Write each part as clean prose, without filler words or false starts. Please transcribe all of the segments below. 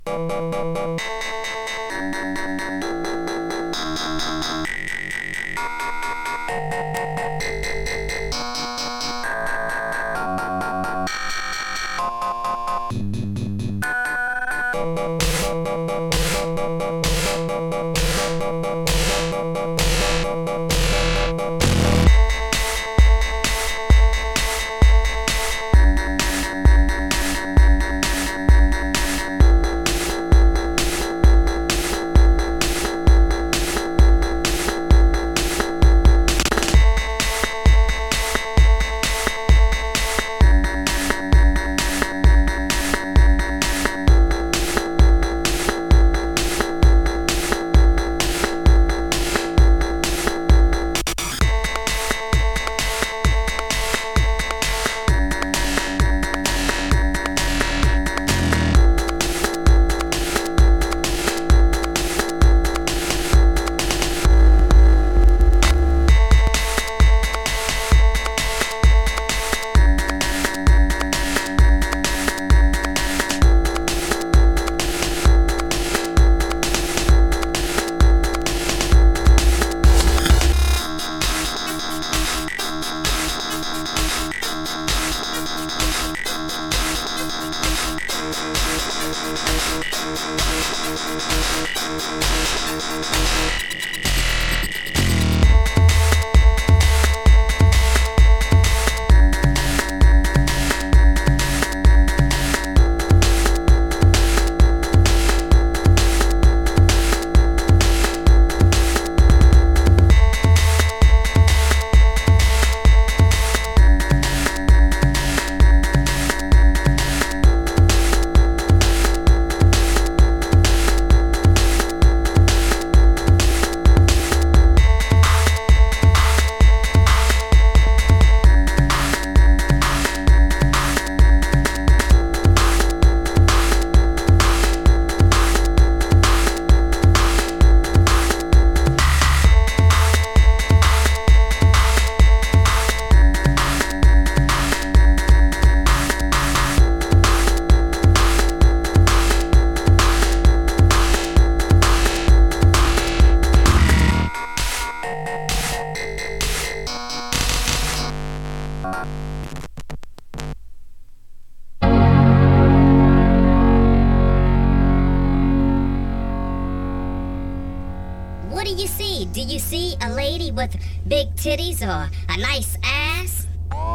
What do you see? Do you see a lady with big titties or a nice ass?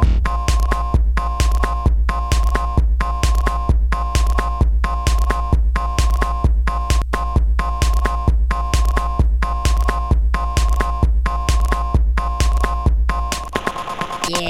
Yeah.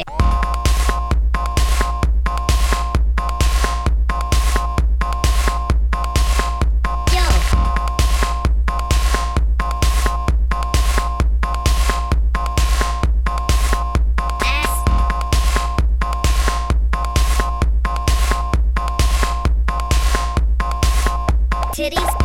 Titties.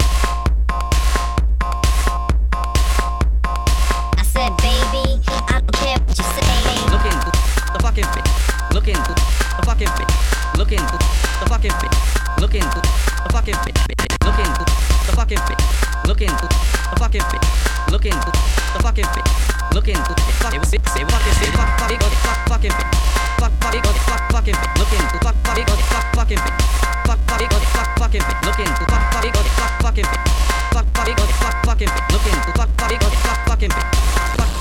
I said, baby, I don't care what you say. Look into the fucking fit. Look into the fucking fit. Look into the fucking fit. Look into the fucking fit. Look into the fucking fit. Look into the fucking fit. Look into the fucking fit. Look into the fucking fit. Say fucking fit. Fucking fit. Fucking fit. Look into fucking fit. Fucking fit. Look into fucking fit. Fucking fit. Look into fucking fit.